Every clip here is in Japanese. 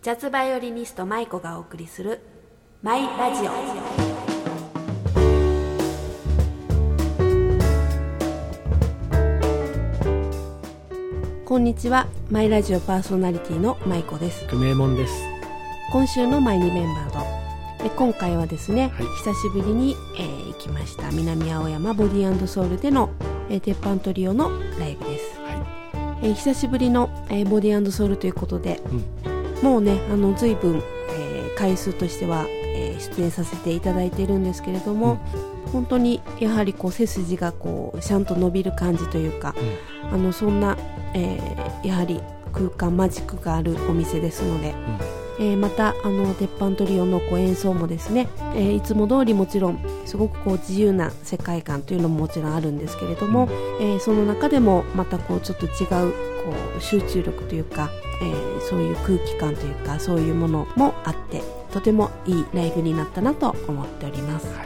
ジャズバイオリニスト舞子がお送りするマイラジオ。こんにちは、マイラジオパーソナリティの舞子です。 久米門です。 今週のマイリメンバード、今回はですね、 はい、 久しぶりに、行きました南青山ボディ&ソウルでの、鉄板トリオのライブです。 はい、 久しぶりの、ボディ&ソウルということで、もうね随分、回数としては、出演させていただいているんですけれども、本当にやはりこう背筋がこうちゃんと伸びる感じというか、そんな、やはり空間マジックがあるお店ですので、また鉄板トリオのこう演奏もですね、いつも通りもちろんすごくこう自由な世界観というのももちろんあるんですけれども、その中でもまたこうちょっと違うこう集中力というか、そういう空気感というかそういうものもあってとてもいいライブになったなと思っております。はい、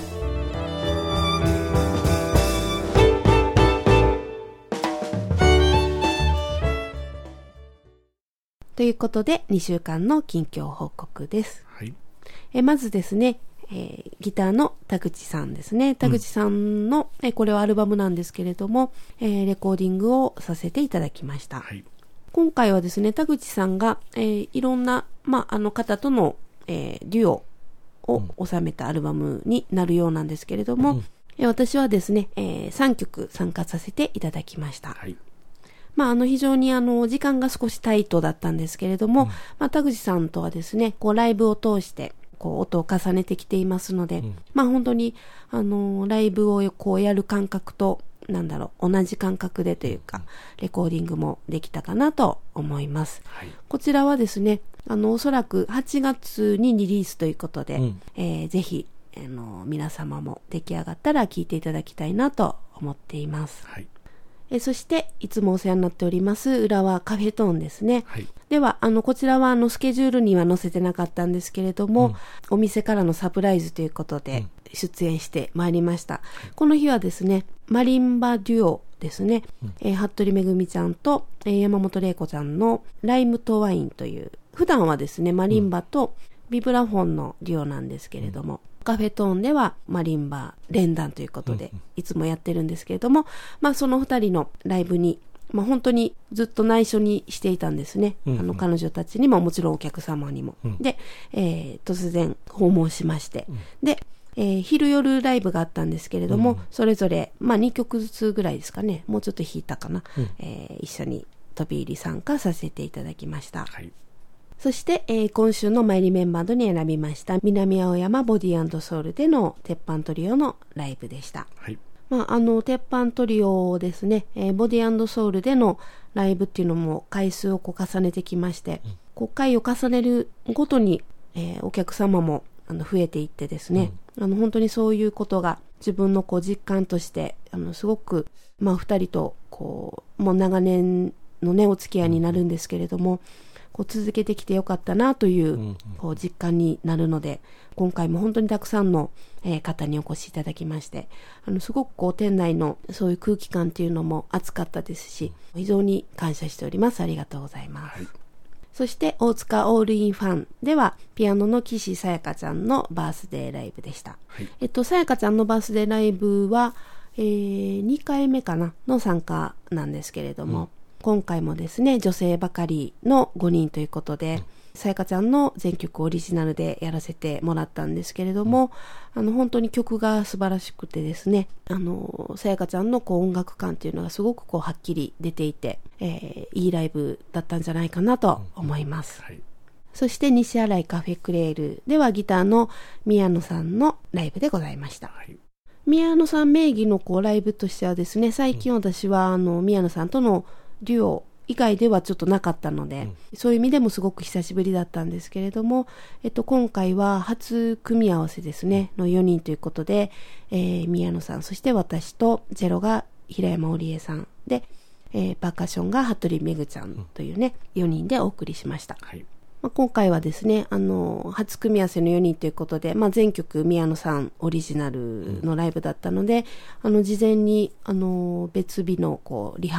ということで2週間の近況報告です。 はい、 まずですね、ギターの田口さんですね。田口さんの、これはアルバムなんですけれども、レコーディングをさせていただきました。はい、今回はですね、田口さんが、いろんな、方との、デュオを収めたアルバムになるようなんですけれども、私はですね、3曲参加させていただきました。はい、非常に時間が少しタイトだったんですけれども、田口さんとはですね、こうライブを通してこう音を重ねてきていますので、本当にライブをこうやる感覚と同じ感覚でというか、レコーディングもできたかなと思います。はい、こちらはですね、おそらく8月にリリースということで、ぜひ皆様も出来上がったら聴いていただきたいなと思っています。はい、そしていつもお世話になっております浦和カフェトーンですね。はい、ではこちらはスケジュールには載せてなかったんですけれども、お店からのサプライズということで出演してまいりました。この日はですね、マリンバデュオですね、服部めぐみちゃんと、山本玲子ちゃんのライムとワインという、普段はですねマリンバとビブラフォンのデュオなんですけれども、カフェトーンではマリンバ連弾ということで、いつもやってるんですけれども、その2人のライブに、本当にずっと内緒にしていたんですね。彼女たちにももちろんお客様にも。で、突然訪問しまして。で、昼夜ライブがあったんですけれども、それぞれ、2曲ずつぐらいですかね、もうちょっと弾いたかな、一緒に飛び入り参加させていただきました。はい、そして、今週のマイリメンバードに選びました南青山ボディ&ソウルでの鉄板トリオのライブでした。はい、鉄板トリオですね、ボディ&ソウルでのライブっていうのも回数を重ねてきまして、回を重ねるごとに、お客様も増えていってですね、本当にそういうことが自分の実感としてすごく、2人ともう長年のねお付き合いになるんですけれども、続けてきてよかったなという、実感になるので、今回も本当にたくさんの、方にお越しいただきまして、すごく店内のそういう空気感っていうのも熱かったですし、非常に感謝しております。ありがとうございます。はい、そして大塚オールインファンではピアノの岸さやかちゃんのバースデーライブでした。はい、さやかちゃんのバースデーライブは、2回目かなの参加なんですけれども、今回もですね女性ばかりの5人ということで、さやかちゃんの全曲オリジナルでやらせてもらったんですけれども、本当に曲が素晴らしくてですね、さやかちゃんの音楽感っていうのがすごくはっきり出ていて、いいライブだったんじゃないかなと思います。はい、そして西新井カフェクレールではギターの宮野さんのライブでございました。はい、宮野さん名義のライブとしてはですね、最近私は宮野さんとのデュオ以外ではちょっとなかったので、そういう意味でもすごく久しぶりだったんですけれども、今回は初組み合わせですねの4人ということで、宮野さん、そして私とゼロが平山織江さんで、パーカッションが服部めぐちゃんというね4人でお送りしました。はい、今回はですね初組み合わせの4人ということで、全曲宮野さんオリジナルのライブだったので、事前に別日のリハも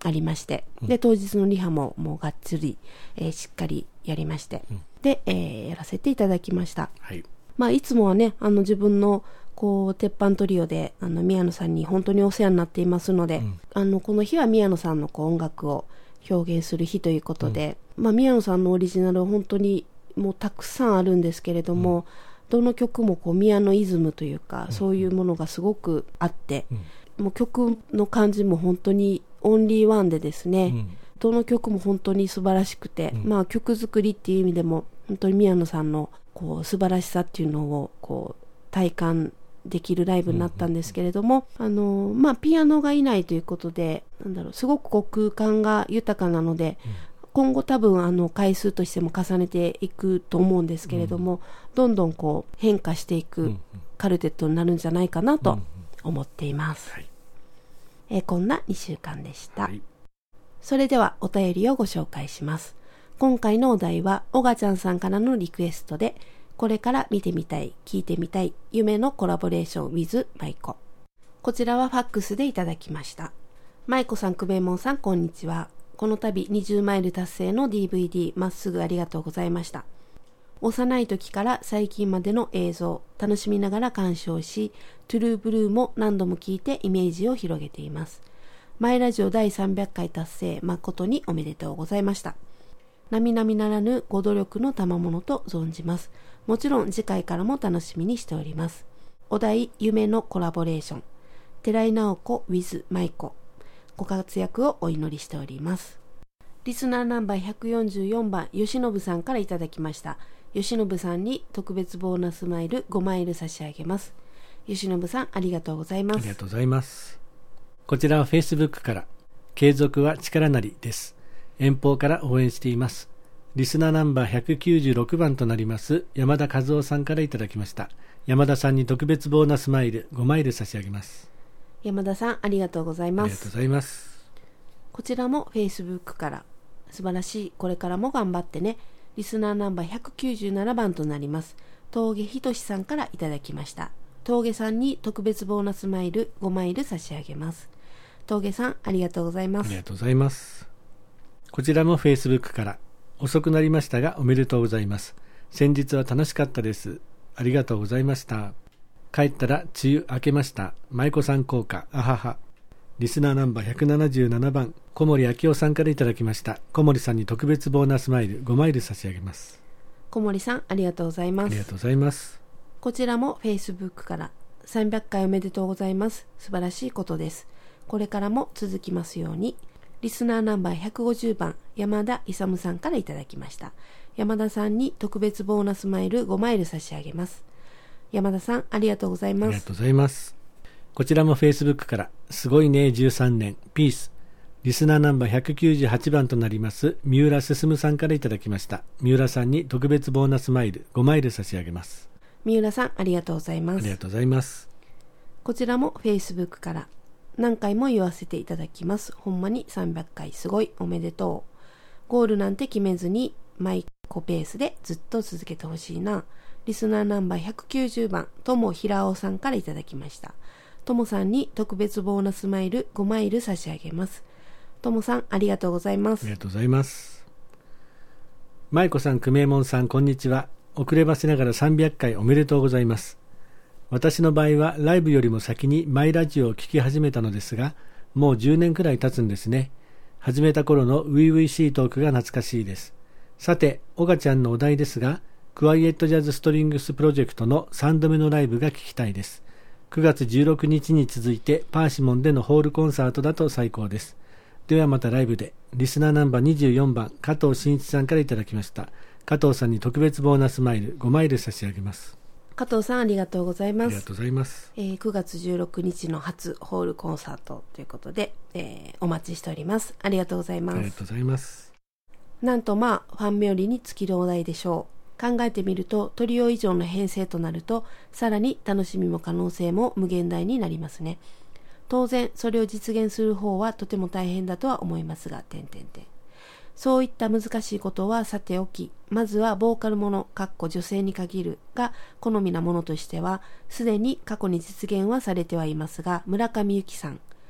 ありまして、で当日のリハももうがっつり、しっかりやりまして、で、やらせていただきました。 はい。 いつもはね自分のこう鉄板トリオで宮野さんに本当にお世話になっていますので、この日は宮野さんのこう音楽を表現する日ということで、宮野さんのオリジナルは本当にもうたくさんあるんですけれども、どの曲もこう宮野イズムというか、そういうものがすごくあって、もう曲の感じも本当にオンリーワンでですね、どの曲も本当に素晴らしくて、曲作りっていう意味でも本当に宮野さんのこう素晴らしさっていうのをこう体感できるライブになったんですけれども、ピアノがいないということで、すごくこう空間が豊かなので、今後多分回数としても重ねていくと思うんですけれども、どんどんこう変化していくカルテットになるんじゃないかなと思っています。こんな2週間でした。それではお便りをご紹介します。今回のお題はおがちゃんさんからのリクエストで、これから見てみたい、聞いてみたい夢のコラボレーション with 舞子。こちらはファックスでいただきました。舞子さん、くべもんさん、こんにちは。この度20マイル達成の DVD まっすぐありがとうございました。幼い時から最近までの映像楽しみながら鑑賞し、トゥルーブルーも何度も聞いてイメージを広げています。マイラジオ第300回達成誠におめでとうございました。並々ならぬご努力の賜物と存じます。もちろん次回からも楽しみにしております。お題夢のコラボレーション、寺井直子 with 舞子、ご活躍をお祈りしております。リスナーナンバー144番吉信さんからいただきました。吉信さんに特別ボーナスマイル5マイル差し上げます。吉信さん、ありがとうございます。 ありがとうございます。こちらは Facebook から継続は力なりです。遠方から応援しています。リスナーナンバー196番となります山田和夫さんからいただきました。山田さんに特別ボーナスマイル5マイル差し上げます。 山田さん、ありがとうございます。 ありがとうございます。 こちらも Facebook から素晴らしい、これからも頑張ってね。リスナーナンバー197番となります峠ひとしさんからいただきました。峠さんに特別ボーナスマイル5マイル差し上げます。峠さん、ありがとうございます。 ありがとうございます。こちらも Facebook から遅くなりましたがおめでとうございます。先日は楽しかったです。ありがとうございました。帰ったら梅雨明けました。舞子さん効果、あはは。リスナーナンバー177番小森明夫さんからいただきました。小森さんに特別ボーナスマイル5マイル差し上げます。 小森さん、ありがとうございます。 ありがとうございます。 こちらも Facebook から300回おめでとうございます。素晴らしいことです。これからも続きますように。リスナーナンバー150番山田勇さんからいただきました。山田さんに特別ボーナスマイル5マイル差し上げます。山田さん、ありがとうございます。 ありがとうございます。こちらも Facebook からすごいね13年ピース。リスナーナンバー198番となります三浦進さんからいただきました。三浦さんに特別ボーナスマイル5マイル差し上げます。 三浦さん、ありがとうございます。 ありがとうございます。 こちらも Facebook から何回も言わせていただきます。ほんまに300回すごいおめでとう。ゴールなんて決めずにマイコペースでずっと続けてほしいな。リスナーナンバー190番友平尾さんからいただきました。友さんに特別ボーナスマイル5マイル差し上げます。友さん、ありがとうございます。 ありがとうございます。舞子さん、くめもんさん、こんにちは。遅ればせながら300回おめでとうございます。私の場合はライブよりも先にマイラジオを聞き始めたのですが、もう10年くらい経つんですね。始めた頃のウィウィシートークが懐かしいです。さて、おがちゃんのお題ですが、クワイエットジャズストリングスプロジェクトの3度目のライブが聞きたいです。9月16日に続いてパーシモンでのホールコンサートだと最高です。ではまたライブで。リスナーナンバー24番加藤真一さんからいただきました。加藤さんに特別ボーナスマイル5マイル差し上げます。 加藤さん、ありがとうございます。 ありがとうございます。 9月16日の初ホールコンサートということで、お待ちしております。ありがとうございます。 ありがとうございます。 なんとファン冥利に尽きるお題でしょう。考えてみるとトリオ以上の編成となるとさらに楽しみも可能性も無限大になりますね。当然それを実現する方はとても大変だとは思いますがそういった難しいことはさておき、まずはボーカルもの女性に限るが好みなものとしてはすでに過去に実現はされてはいますが、村上由紀さん、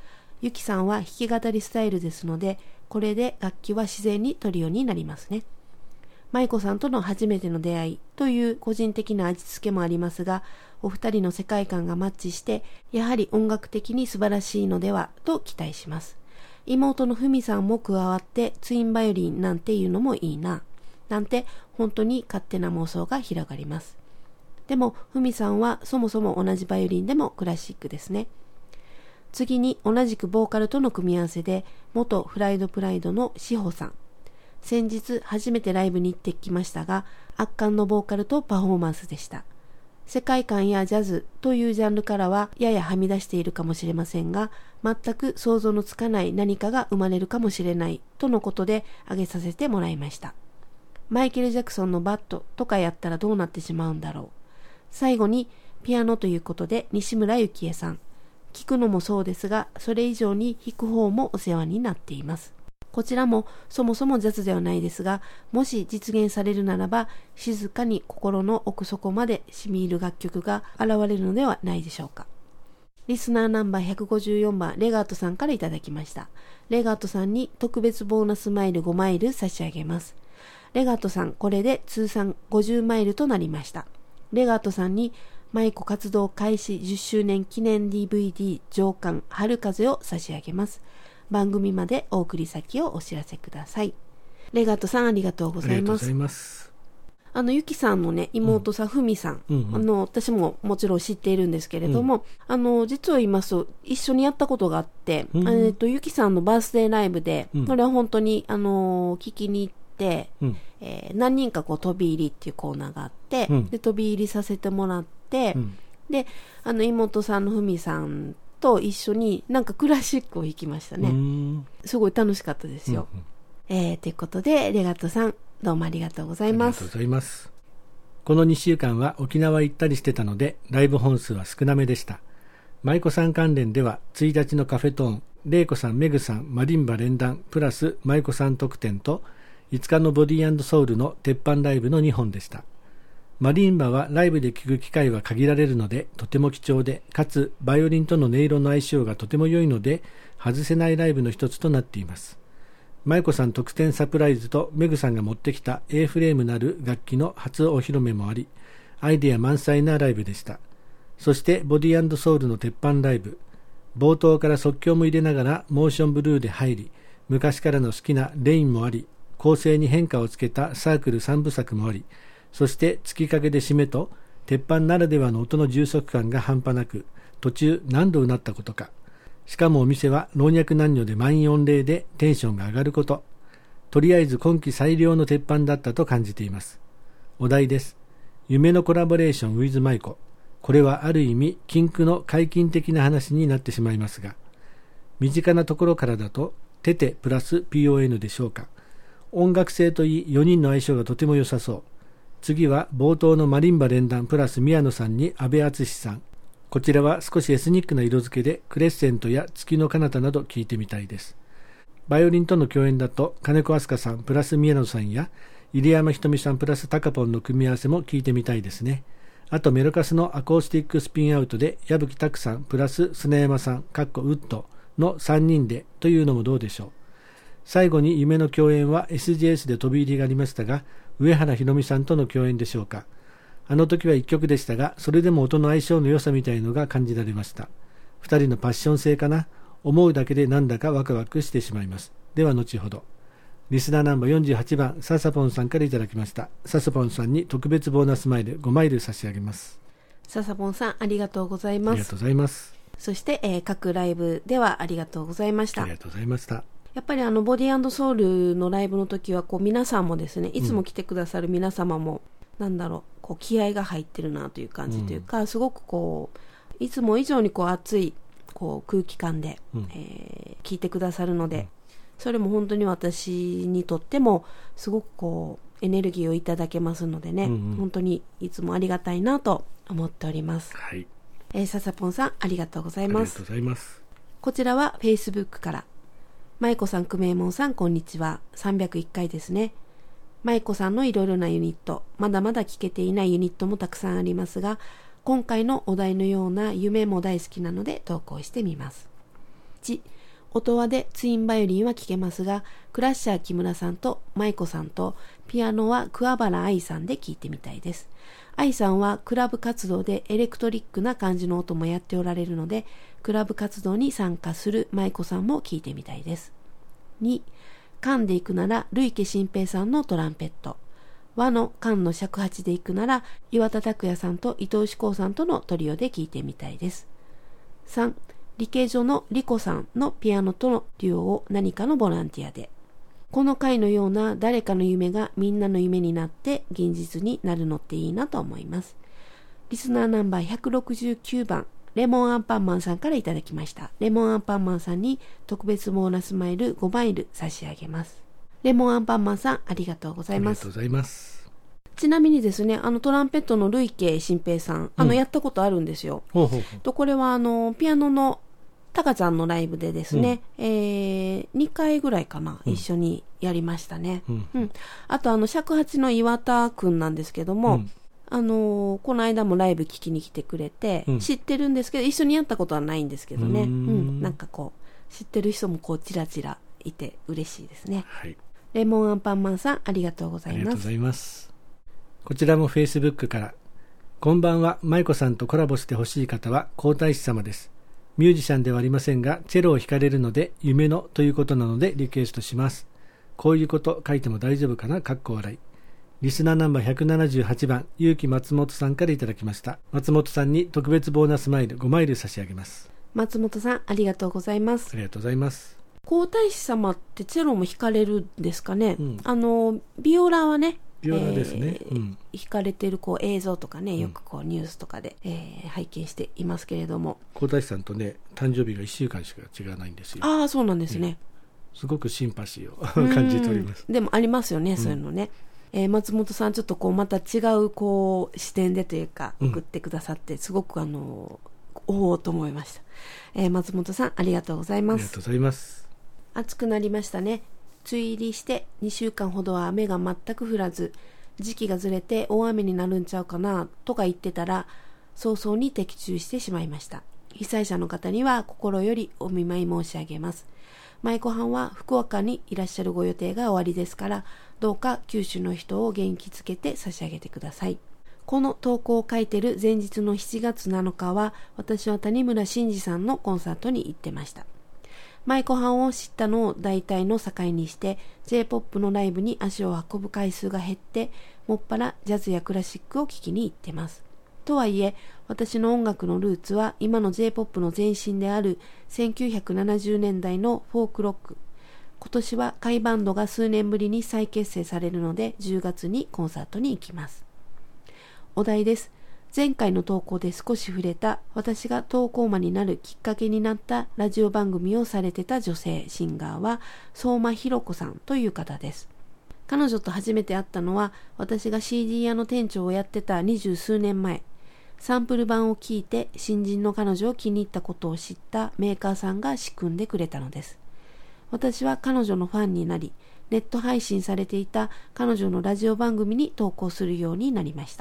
ゆきさんは弾き語りスタイルですので、これで楽器は自然に取るようになりますね。舞子さんとの初めての出会いという個人的な味付けもありますが、お二人の世界観がマッチして、やはり音楽的に素晴らしいのではと期待します。妹のふみさんも加わってツインバイオリンなんていうのもいいな、なんて本当に勝手な妄想が広がります。でもふみさんはそもそも同じバイオリンでもクラシックですね。次に同じくボーカルとの組み合わせで、元フライドプライドのしほさん。先日初めてライブに行ってきましたが、圧巻のボーカルとパフォーマンスでした。世界観やジャズというジャンルからはややはみ出しているかもしれませんが、全く想像のつかない何かが生まれるかもしれないとのことで挙げさせてもらいました。マイケル・ジャクソンのバットとかやったらどうなってしまうんだろう。最後にピアノということで西村幸恵さん。聴くのもそうですが、それ以上に弾く方もお世話になっています。こちらもそもそもジャズではないですが、もし実現されるならば、静かに心の奥底まで染み入る楽曲が現れるのではないでしょうか。リスナーナンバー154番レガートさんからいただきました。レガートさんに特別ボーナスマイル5マイル差し上げます。レガートさん、これで通算50マイルとなりました。レガートさんに舞子活動開始10周年記念 DVD 上巻春風を差し上げます。番組までお送り先をお知らせください。レガートさん、ありがとうございます。 ありがとうございます。 ゆきさんのね、妹さん、ふみさん、私ももちろん知っているんですけれども、実を言いますと、一緒にやったことがあって、ゆきさんのバースデーライブで、これは本当に、聞きに行って、何人かこう飛び入りっていうコーナーがあって、で飛び入りさせてもらって、で、妹さんのふみさんと一緒になんかクラシックを弾きましたね。すごい楽しかったですよ。ということで、レガットさん、どうもありがとうございます。 ありがとうございます。この2週間は沖縄行ったりしてたので、ライブ本数は少なめでした。舞子さん関連では、1日のカフェトーン、玲子さん、メグさん、マリンバ連弾、プラス舞子さん特典と、5日のボディ&ソウルの鉄板ライブの2本でした。マリンバはライブで聴く機会は限られるのでとても貴重で、かつバイオリンとの音色の相性がとても良いので外せないライブの一つとなっています。舞子さん特典サプライズとメグさんが持ってきた A フレームなる楽器の初お披露目もあり、アイデア満載なライブでした。そしてボディ&ソウルの鉄板ライブ、冒頭から即興も入れながらモーションブルーで入り、昔からの好きなレインもあり、構成に変化をつけたサークル3部作もあり、そして月影で締めと鉄板ならではの音の充足感が半端なく、途中何度うなったことか。しかもお店は老若男女で満員御礼でテンションが上がること。とりあえず今季最良の鉄板だったと感じています。お題です。夢のコラボレーション with 舞子。これはある意味禁句の解禁的な話になってしまいますが、身近なところからだとテテプラス PON でしょうか。音楽性といい4人の相性がとても良さそう。次は冒頭のマリンバ連弾プラス宮野さんに阿部淳さん。こちらは少しエスニックな色付けでクレッセントや月の彼方など聞いてみたいです。バイオリンとの共演だと金子飛鳥さんプラス宮野さんや入山ひとみさんプラスタカポンの組み合わせも聞いてみたいですね。あとメロカスのアコースティックスピンアウトで矢吹拓さんプラス砂山さんウッドの3人でというのもどうでしょう。最後に夢の共演は SGS で飛び入りがありましたが、上原ひろみさんとの共演でしょうか。あの時は1曲でしたが、それでも音の相性の良さみたいのが感じられました。2人のパッション性かな。思うだけでなんだかワクワクしてしまいます。では後ほど。リスナーナンバー48番ササポンさんからいただきました。ササポンさんに特別ボーナスマイル5マイル差し上げます。 ササポンさん、ありがとうございます。 ありがとうございます。 そして、各ライブではありがとうございました。 ありがとうございました。 やっぱりボディ&ソウルのライブの時はこう皆さんもですね、いつも来てくださる皆様も、こう気合が入ってるなという感じというか、すごくこういつも以上にこう熱いこう空気感で、聞いてくださるので、それも本当に私にとってもすごくこうエネルギーをいただけますのでね、本当にいつもありがたいなと思っております。 はい。 ササポンさん、ありがとうございます。 ありがとうございます。 こちらは Facebook から舞子さん、くめいもんさん、こんにちは。301回ですね。舞子さんのいろいろなユニット、まだまだ聞けていないユニットもたくさんありますが、今回のお題のような夢も大好きなので投稿してみます。1、 音羽でツインバイオリンは聴けますが、クラッシャー木村さんと舞子さんとピアノは桑原愛さんで聴いてみたいです。愛さんはクラブ活動でエレクトリックな感じの音もやっておられるので、クラブ活動に参加する舞子さんも聴いてみたいです。2、管で行くなら類家新平さんのトランペット。和の管の尺八で行くなら岩田拓也さんと伊藤志功さんとのトリオで聴いてみたいです。3、理系所のリコさんのピアノとのデュオを何かのボランティアで。この回のような誰かの夢がみんなの夢になって現実になるのっていいなと思います。リスナーナンバー169番レモンアンパンマンさんからいただきました。レモンアンパンマンさんに特別ボーナスマイル5マイル差し上げます。レモンアンパンマンさんありがとうございます。 ありがとうございます。 ちなみにですね、トランペットの類家新平さん、やったことあるんですよ。とこれはピアノのタカちゃんのライブでですね、2回ぐらいかな、一緒にやりましたね。あと尺八の岩田くんなんですけども、この間もライブ聞きに来てくれて、知ってるんですけど一緒にやったことはないんですけどね、なんかこう知ってる人もこうちらちらいて嬉しいですね。はい、レモンアンパンマンさんありがとうございます。ありがとうございます。 こちらも Facebook から、こんばんは、舞子さんとコラボしてほしい方は皇太子様です。ミュージシャンではありませんがチェロを弾かれるので夢のということなのでリクエストします。こういうこと書いても大丈夫かな、かっこ笑い。リスナーナンバー178番結城松本さんからいただきました。松本さんに特別ボーナスマイル5マイル差し上げます。 松本さんありがとうございます。 ありがとうございます。 皇太子様ってチェロも弾かれるんですかね。ビオラはね、 ビオラですね、 弾かれてるこう映像とかね、よくこうニュースとかで、拝見していますけれども、 皇太子さんとね誕生日が1週間しか違わないんですよ。 ああ、そうなんですね。 すごくシンパシーを感じております。 でもありますよね、そういうのね。松本さんちょっとこうまた違うこう視点でというか送ってくださって、すごくおおと思いました。松本さんありがとうございます。 ありがとうございます。 暑くなりましたね。梅雨入りして2週間ほどは雨が全く降らず、時期がずれて大雨になるんちゃうかなとか言ってたら早々に的中してしまいました。被災者の方には心よりお見舞い申し上げます。舞子はんは福岡にいらっしゃるご予定が終わりですから、どうか九州の人を元気づけて差し上げてください。この投稿を書いてる前日の7月7日は私は谷村新司さんのコンサートに行ってました。舞子はんを知ったのを大体の境にして J-POP のライブに足を運ぶ回数が減って、もっぱらジャズやクラシックを聴きに行ってます。とはいえ私の音楽のルーツは今の J-POP の前身である1970年代のフォークロック。今年は甲斐バンドが数年ぶりに再結成されるので10月にコンサートに行きます。お題です。前回の投稿で少し触れた私が投稿魔になるきっかけになったラジオ番組をされてた女性シンガーは相馬ひろ子さんという方です。彼女と初めて会ったのは私が CD 屋の店長をやってた20数年前。サンプル版を聞いて新人の彼女を気に入ったことを知ったメーカーさんが仕組んでくれたのです。私は彼女のファンになり、ネット配信されていた彼女のラジオ番組に投稿するようになりました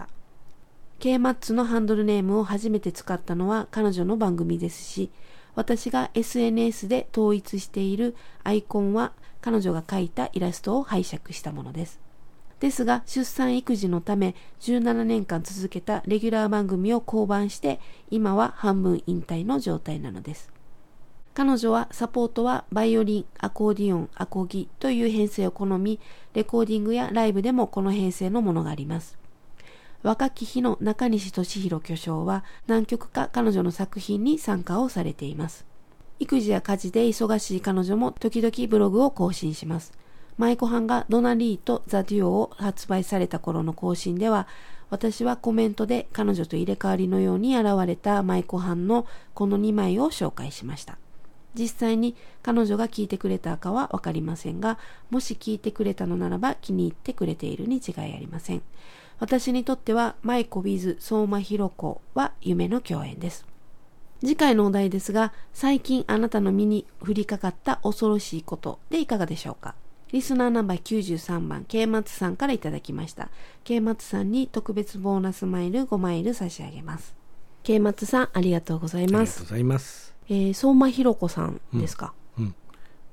。K-MATS のハンドルネームを初めて使ったのは彼女の番組ですし、私が SNS で統一しているアイコンは彼女が描いたイラストを拝借したものです。ですが出産育児のため17年間続けたレギュラー番組を降板して、今は半分引退の状態なのです。彼女はサポートはバイオリン、アコーディオン、アコギという編成を好み、レコーディングやライブでもこの編成のものがあります。若き日の中西俊弘巨匠は何曲か彼女の作品に参加をされています。育児や家事で忙しい彼女も時々ブログを更新します。舞子はんがドナリーとザ・デュオを発売された頃の更新では、私はコメントで彼女と入れ替わりのように現れた舞子はんのこの2枚を紹介しました。実際に彼女が聞いてくれたかはわかりませんが、もし聞いてくれたのならば気に入ってくれているに違いありません。私にとっては舞子 with 相馬ひろ子は夢の共演です。次回のお題ですが、最近あなたの身に降りかかった恐ろしいことでいかがでしょうか。リスナーナンバー93番 K 松さんからいただきました。 K 松さんに特別ボーナスマイル5マイル差し上げます。 K 松さんありがとうございます。 ありがとうございます。 相馬ひろ子さんですか。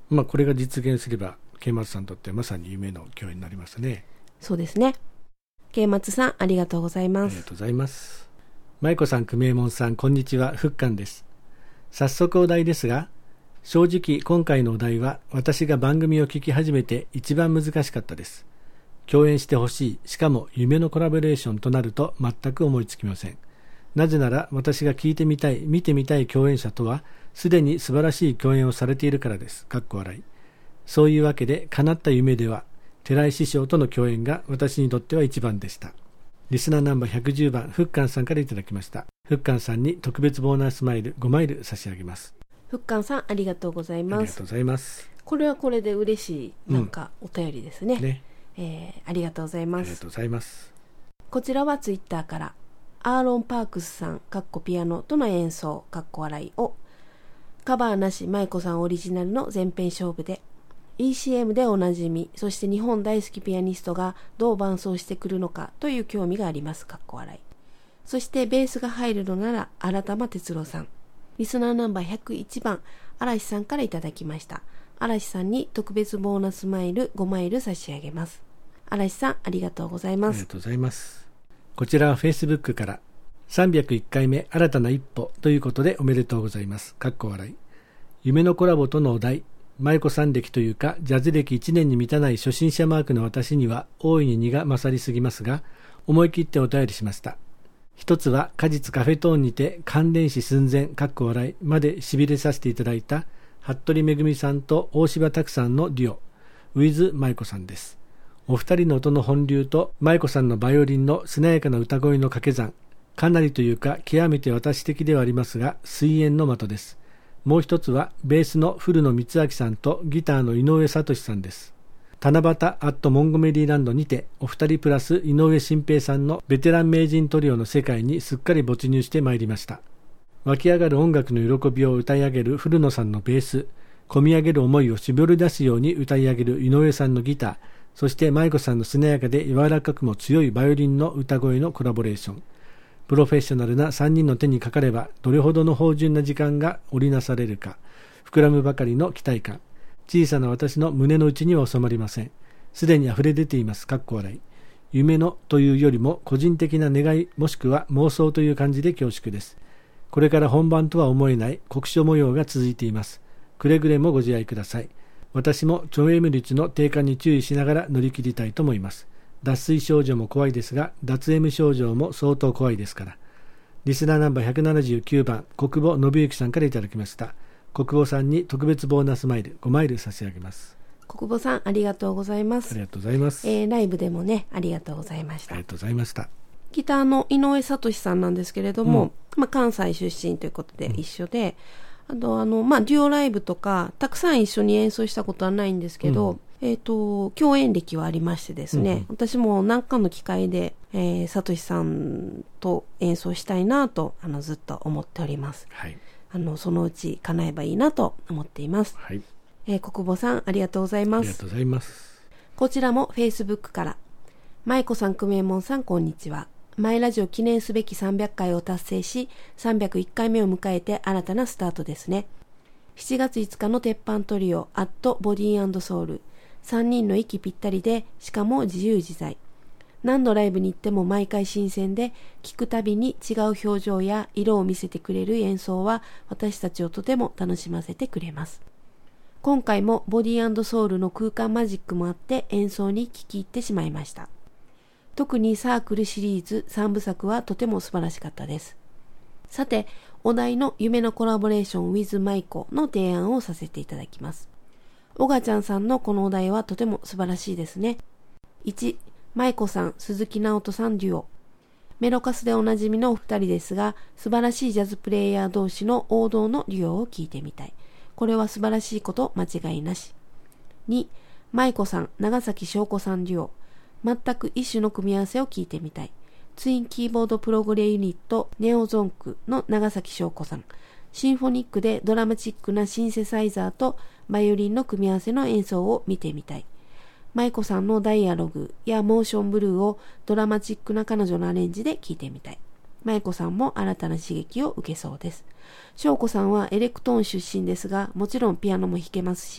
これが実現すればK松さんにとってまさに夢の共演になりますね。 そうですね。K松さん、ありがとうございます。 ありがとうございます。舞子さん、久米門さん、こんにちは。福官です。早速お題ですが、正直今回のお題は私が番組を聞き始めて一番難しかったです。共演してほしい、しかも夢のコラボレーションとなると全く思いつきません。なぜなら私が聞いてみたい、見てみたい共演者とはすでに素晴らしい共演をされているからです。かっこ笑い。そういうわけで叶った夢では寺井師匠との共演が私にとっては一番でした。リスナーナンバー110番福官さんからいただきました。福官さんに特別ボーナスマイル5マイル差し上げます。 福官さん、ありがとうございます。 ありがとうございます。 これはこれで嬉しいお便りですね。ありがとうございます。 ありがとうございます。 こちらはツイッターからアーロン・パークスさんピアノとの演奏笑いをカバーなし舞子さんオリジナルの前編勝負で ECM でおなじみ、そして日本大好きピアニストがどう伴奏してくるのかという興味があります笑い。そしてベースが入るのなら新玉哲郎さん。リスナーナンバー101番嵐さんからいただきました。嵐さんに特別ボーナスマイル5マイル差し上げます。嵐さん、ありがとうございます。 ありがとうございます。こちらは Facebook から301回目新たな一歩ということでおめでとうございます。笑い。夢のコラボとのお題、舞子さん歴というかジャズ歴1年に満たない初心者マークの私には大いに荷が勝りすぎますが、思い切ってお便りしました。一つは果実カフェトーンにて感電死寸前笑いまでしびれさせていただいた服部めぐみさんと大柴拓さんのデュオ with 舞子さんです。お二人の音の本流と舞子さんのバイオリンのしなやかな歌声の掛け算、かなりというか極めて私的ではありますが水煙の的です。もう一つはベースの古野光明さんとギターの井上聡さんです。七夕アットモンゴメリーランドにてお二人プラス井上新平さんのベテラン名人トリオの世界にすっかり没入してまいりました。湧き上がる音楽の喜びを歌い上げる古野さんのベース、込み上げる思いを絞り出すように歌い上げる井上さんのギター、そして舞子さんのしなやかで柔らかくも強いバイオリンの歌声のコラボレーション。プロフェッショナルな3人の手にかかればどれほどの芳醇な時間が織りなされるか、膨らむばかりの期待感。小さな私の胸の内には収まりません。すでに溢れ出ています。笑い。夢のというよりも個人的な願いもしくは妄想という感じで恐縮です。これから本番とは思えない酷暑模様が続いています。くれぐれもご自愛ください。私も腸炎率の低下に注意しながら乗り切りたいと思います。脱水症状も怖いですが、脱 M 症状も相当怖いですから。リスナーナンバー179番、国保信之さんからいただきました。国保さんに特別ボーナスマイル5マイル差し上げます。 国保さん、ありがとうございます。 ありがとうございます。 ライブでもね、ありがとうございました。 ありがとうございました。 ギターの井上聡さんなんですけれども、関西出身ということで一緒で、あとデュオライブとかたくさん一緒に演奏したことはないんですけど、共演歴はありましてですね、私も何かの機会で、聡さんと演奏したいなとずっと思っております。 はい、 そのうち叶えばいいなと思っています。 はい、 国保さん、ありがとうございます。 ありがとうございます。 こちらも Facebook から舞子さん、久米門さん、こんにちは。マイラジオ記念すべき300回を達成し、301回目を迎えて新たなスタートですね。7月5日の鉄板トリオ、アットボディー&ソウル。3人の息ぴったりで、しかも自由自在。何度ライブに行っても毎回新鮮で、聴くたびに違う表情や色を見せてくれる演奏は、私たちをとても楽しませてくれます。今回もボディー&ソウルの空間マジックもあって演奏に聴き入ってしまいました。特にサークルシリーズ3部作はとても素晴らしかったです。さて、お題の夢のコラボレーション with 舞子の提案をさせていただきます。おがちゃんさんのこのお題はとても素晴らしいですね。1、舞子さん、鈴木直人さんデュオ。メロカスでおなじみのお二人ですが、素晴らしいジャズプレイヤー同士の王道のデュオを聴いてみたい。これは素晴らしいこと間違いなし。2、舞子さん、長崎翔子さんデュオ。全く一種の組み合わせを聞いてみたい。ツインキーボードプログレユニットネオゾンクの長崎翔子さん。シンフォニックでドラマチックなシンセサイザーとバイオリンの組み合わせの演奏を見てみたい。舞子さんのダイアログやモーションブルーをドラマチックな彼女のアレンジで聴いてみたい。舞子さんも新たな刺激を受けそうです。翔子さんはエレクトーン出身ですが、もちろんピアノも弾けますし、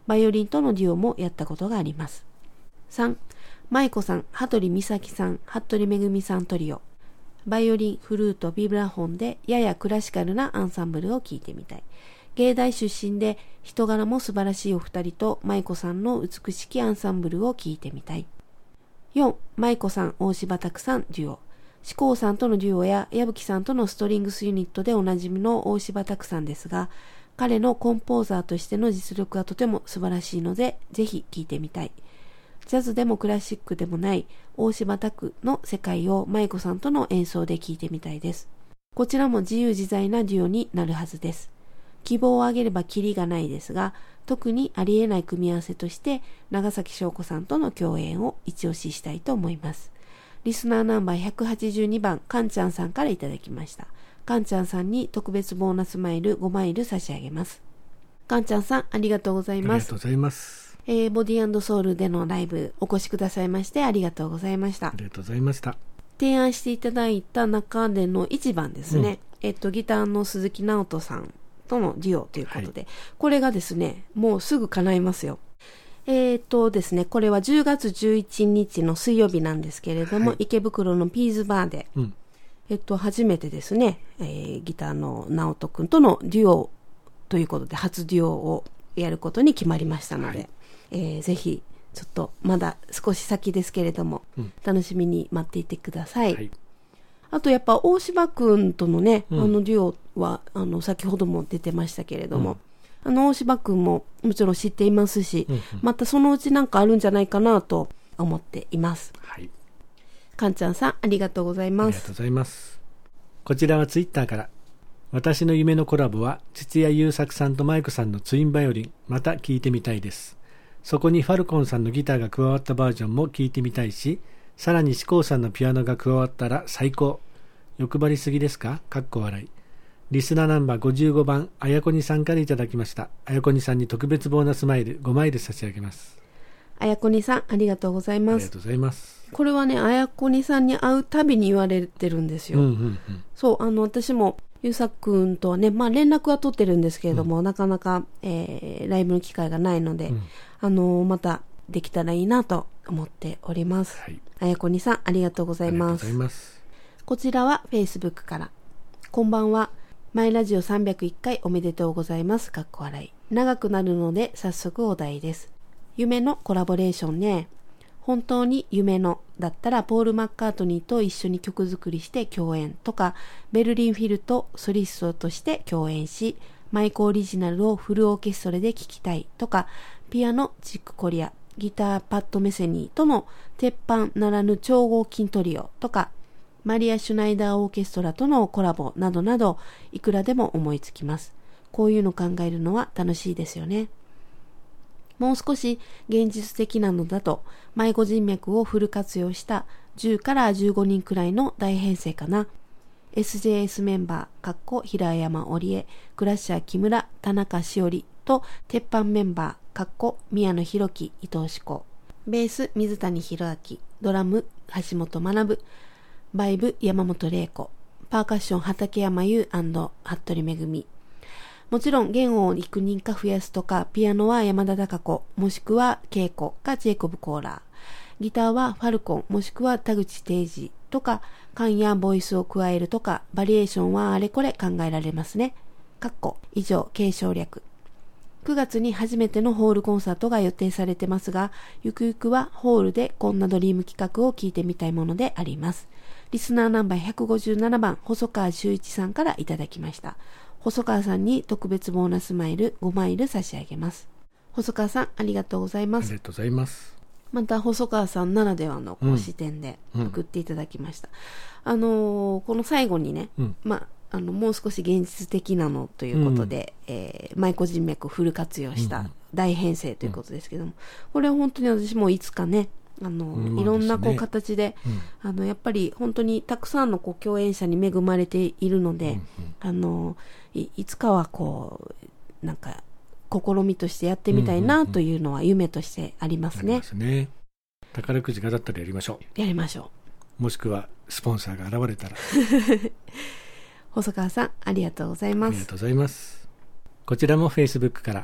バイオリンとのデュオもやったことがあります。3、舞子さん、羽鳥美咲さん、服部めぐみさんトリオ。バイオリン、フルート、ビブラフォンでややクラシカルなアンサンブルを聴いてみたい。芸大出身で人柄も素晴らしいお二人と舞子さんの美しきアンサンブルを聴いてみたい。4、舞子さん、大柴拓さんデュオ。志功さんとのデュオや矢吹さんとのストリングスユニットでおなじみの大柴拓さんですが、彼のコンポーザーとしての実力がとても素晴らしいので、ぜひ聴いてみたい。ジャズでもクラシックでもない大柴拓の世界を舞子さんとの演奏で聴いてみたいです。こちらも自由自在なデュオになるはずです。希望を挙げればキリがないですが、特にありえない組み合わせとして長崎翔子さんとの共演を一押ししたいと思います。リスナーナンバー182番かんちゃんさんからいただきました。かんちゃんさんに特別ボーナスマイル5マイル差し上げます。かんちゃんさんありがとうございます。 ありがとうございます。 ボディ&ソウルでのライブお越しくださいましてありがとうございました。 ありがとうございました。 提案していただいた中での1番ですね、ギターの鈴木直人さんとのデュオということで、はい、これがですねもうすぐ叶いますよ。ですね、これは10月11日の水曜日なんですけれども、はい、池袋のピーズバーで、初めてですね、ギターの直人くんとのデュオということで初デュオをやることに決まりましたので、ぜひちょっとまだ少し先ですけれども、楽しみに待っていてください。はい、あとやっぱ大柴くんとのね、デュオは先ほども出てましたけれども、大柴くんももちろん知っていますし、またそのうちなんかあるんじゃないかなと思っています。はい、かんちゃんさんありがとうございます。 ありがとうございます。こちらはツイッターから、私の夢のコラボは土屋優作さんと舞子さんのツインバイオリン、また聴いてみたいです。そこにファルコンさんのギターが加わったバージョンも聴いてみたいし、さらに志功さんのピアノが加わったら最高。欲張りすぎですか？かっこ笑い。リスナーナンバー55番あやこにさんからいただきました。あやこにさんに特別ボーナスマイル5マイル差し上げます。 あやこにさんありがとうございます。 ありがとうございます。 これはね、あやこにさんに会うたびに言われてるんですよ。そう、私もゆうさくんとはね、まあ連絡は取ってるんですけれども、なかなか、ライブの機会がないので、またできたらいいなと思っております。はい、あやこにさんありがとうございます。 ありがとうございます。 こちらは Facebook から。こんばんは。マイラジオ301回おめでとうございます。かっこ笑い。長くなるので早速お題です。夢のコラボレーションね。本当に夢のだったらポール・マッカートニーと一緒に曲作りして共演とか、ベルリン・フィルとソリストとして共演し、マイクオリジナルをフルオーケストラで聴きたいとか、ピアノチックコリア、ギターパッド・メセニーとの鉄板ならぬ超合金トリオとか、マリア・シュナイダーオーケストラとのコラボなどなど、いくらでも思いつきます。こういうの考えるのは楽しいですよね。もう少し現実的なのだと、迷子人脈をフル活用した10から15人くらいの大編成かな。SJS メンバー、平山織江、クラッシャー木村、田中しおりと、鉄板メンバー、宮野博樹、伊藤志功、ベース、水谷博明、ドラム、橋本学、バイブ、山本玲子、パーカッション、畠山優&服部めぐみ。もちろん弦を幾人か増やすとか、ピアノは山田孝子、もしくは恵子かジェイコブ・コーラー。ギターはファルコン、もしくは田口定治とか、管やボイスを加えるとか、バリエーションはあれこれ考えられますね。以上、継承略。9月に初めてのホールコンサートが予定されてますが、ゆくゆくはホールでこんなドリーム企画を聞いてみたいものであります。リスナーナンバー157番、細川修一さんからいただきました。細川さんに特別ボーナスマイル5マイル差し上げます。細川さんありがとうございます。 ありがとうございます。 また細川さんならではの視点で送っていただきました。この最後にね、もう少し現実的なのということで、舞子人脈をフル活用した大編成ということですけども、これは本当に私もいつかね、いろんな形で、やっぱり本当にたくさんの共演者に恵まれているので、いつかはなんか試みとしてやってみたいなというのは夢としてありますね。 宝くじが当たったらやりましょう。 やりましょう。もしくはスポンサーが現れたら。 細川さんありがとうございます。 ありがとうございます。こちらも Facebook から、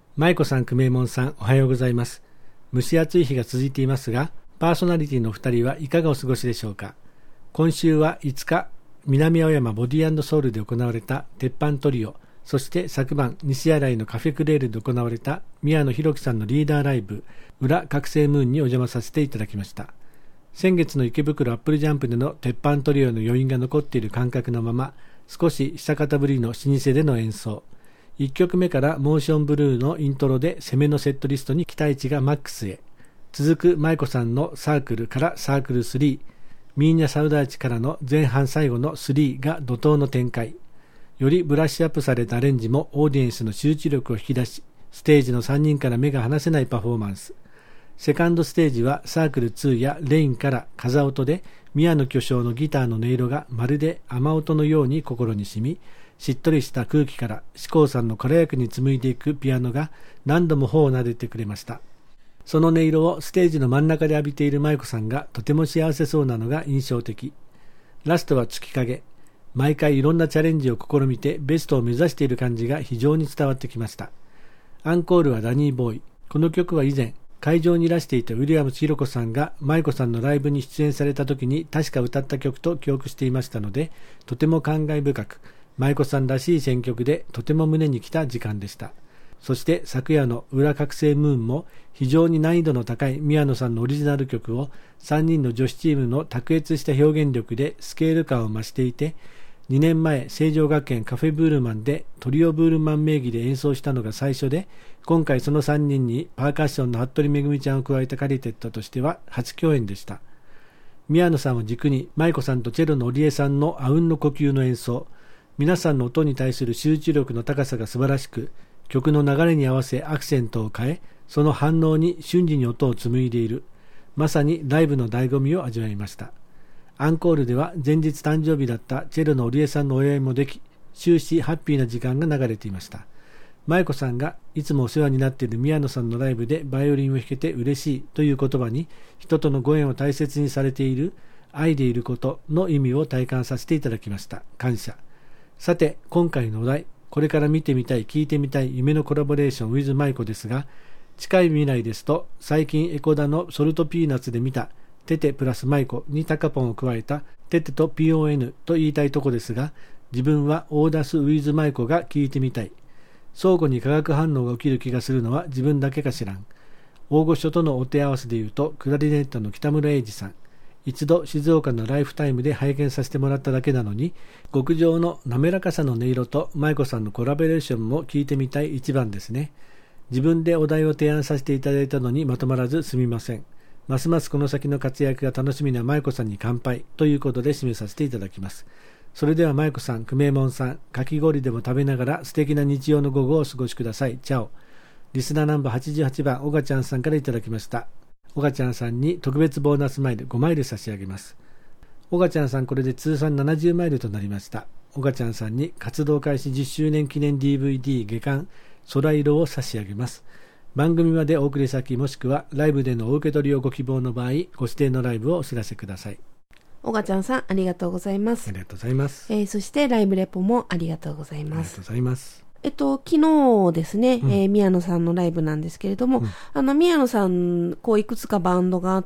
舞子さん、久米門さん、おはようございます。蒸し暑い日が続いていますが、パーソナリティの2人はいかがお過ごしでしょうか。今週は5日、南青山ボディ&ソウルで行われた鉄板トリオ、そして昨晩西新井のカフェクレールで行われた宮野博樹さんのリーダーライブ、裏覚醒ムーンにお邪魔させていただきました。先月の池袋アップルジャンプでの鉄板トリオの余韻が残っている感覚のまま、少し久方ぶりの老舗での演奏。1曲目からモーションブルーのイントロで攻めのセットリストに期待値がマックスへ。続く舞子さんのサークルからサークル3、ミーニャサウダーチからの前半最後の3が怒涛の展開。よりブラッシュアップされたアレンジもオーディエンスの集中力を引き出し、ステージの3人から目が離せないパフォーマンス。セカンドステージはサークル2やレインから風音で宮野巨匠のギターの音色がまるで雨音のように心に染み、しっとりした空気から志功さんの軽やかに紡いでいくピアノが何度も頬を撫でてくれました。その音色をステージの真ん中で浴びている舞子さんがとても幸せそうなのが印象的。ラストは月影。毎回いろんなチャレンジを試みてベストを目指している感じが非常に伝わってきました。アンコールはダニーボーイ。この曲は以前、会場にいらしていたウィリアムス・ヒロコさんが舞子さんのライブに出演された時に確か歌った曲と記憶していましたので、とても感慨深く、舞子さんらしい選曲でとても胸にきた時間でした。そして昨夜の裏覚醒ムーンも非常に難易度の高い宮野さんのオリジナル曲を3人の女子チームの卓越した表現力でスケール感を増していて、2年前成城学園カフェブールマンでトリオブールマン名義で演奏したのが最初で、今回その3人にパーカッションの服部めぐみちゃんを加えたカリテットとしては初共演でした。宮野さんを軸に舞子さんとチェロの織江さんのあうんの呼吸の演奏、皆さんの音に対する集中力の高さが素晴らしく、曲の流れに合わせアクセントを変え、その反応に瞬時に音を紡いでいる、まさにライブの醍醐味を味わいました。アンコールでは前日誕生日だったチェロの織江さんのお祝いもでき、終始ハッピーな時間が流れていました。舞子さんがいつもお世話になっている宮野さんのライブでバイオリンを弾けて嬉しいという言葉に、人とのご縁を大切にされている、愛でいることの意味を体感させていただきました。感謝。さて、今回のお題、これから見てみたい、聞いてみたい夢のコラボレーション with 舞子ですが、近い未来ですと、最近エコダのソルトピーナッツで見たテテプラス舞子にタカポンを加えたテテと PON と言いたいとこですが、自分はオーダス with 舞子が聞いてみたい。相互に化学反応が起きる気がするのは自分だけかしらん。大御所とのお手合わせで言うと、クラリネットの北村英二さん。一度静岡のライフタイムで拝見させてもらっただけなのに、極上の滑らかさの音色と舞子さんのコラボレーションも聞いてみたい一番ですね。自分でお題を提案させていただいたのにまとまらずすみません。ますますこの先の活躍が楽しみな舞子さんに乾杯ということで締めさせていただきます。それでは舞子さん、久米門さん、かき氷でも食べながら素敵な日曜の午後をお過ごしください。チャオ。リスナーナンバー88番、おがちゃんさんからいただきました。おがちゃんさんに特別ボーナスマイル5マイル差し上げます。おがちゃんさん、これで通算70マイルとなりました。おがちゃんさんに活動開始10周年記念 DVD 下巻空色を差し上げます。番組までお送り先もしくはライブでのお受け取りをご希望の場合、ご指定のライブをお知らせください。 おがちゃんさん、ありがとうございます。 ありがとうございます。 そしてライブレポもありがとうございます。 ありがとうございます。 昨日ですね、宮野さんのライブなんですけれども、宮野さん、いくつかバンドがあって、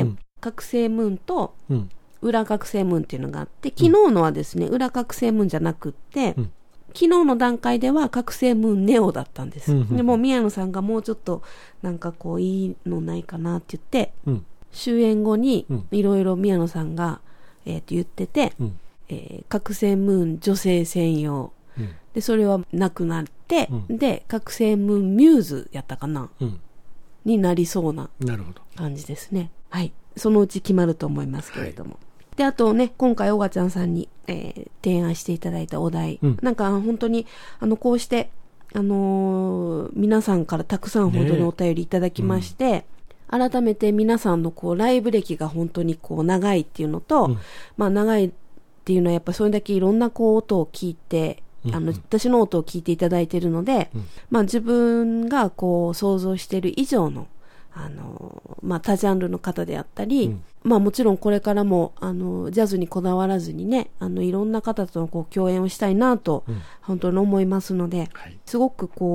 覚醒ムーンと、裏覚醒ムーンっていうのがあって、昨日のはですね、裏覚醒ムーンじゃなくって、昨日の段階では覚醒ムーンネオだったんです。でも宮野さんがもうちょっと、いいのないかなって言って、終演後に、いろいろ宮野さんが、言ってて、覚醒ムーン女性専用、でそれはなくなって、で覚醒ムーンミューズやったかな、になりそうな感じですね。はい、そのうち決まると思いますけれども、であとね、今回おがちゃんさんに、提案していただいたお題、本当にこうして皆さんからたくさん本当にお便りいただきまして、改めて皆さんのライブ歴が本当に長いっていうのと、長いっていうのはやっぱそれだけいろんな音を聞いて、私の音を聞いていただいているので、自分が想像している以上の他ジャンルの方であったり、もちろんこれからもジャズにこだわらずにね、いろんな方との共演をしたいなと、本当に思いますので、すごく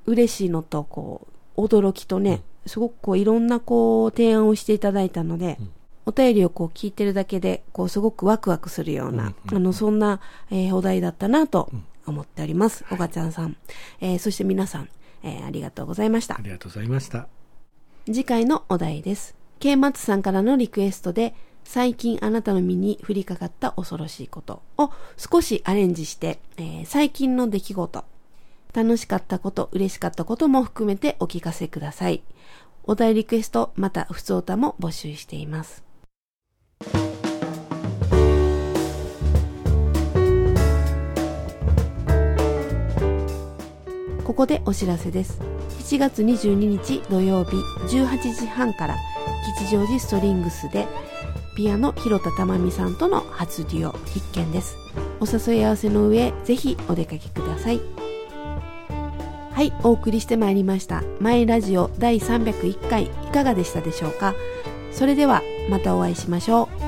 嬉しいのと、驚きとね、すごくいろんな提案をしていただいたので、お便りを聞いてるだけで、すごくワクワクするような、そんな、お題だったなと思っております。おがちゃんさん。そして皆さん、ありがとうございました。 ありがとうございました。 次回のお題です。K 松さんからのリクエストで、最近あなたの身に降りかかった恐ろしいことを少しアレンジして、最近の出来事、楽しかったこと、嬉しかったことも含めてお聞かせください。お題リクエスト、またふつおたも募集しています。ここでお知らせです。7月22日土曜日18時半から吉祥寺ストリングスでピアノ広田珠美さんとの初デュオ必見です。お誘い合わせの上、ぜひお出かけください。はい、お送りしてまいりましたマイラジオ第301回いかがでしたでしょうか。それではまたお会いしましょう。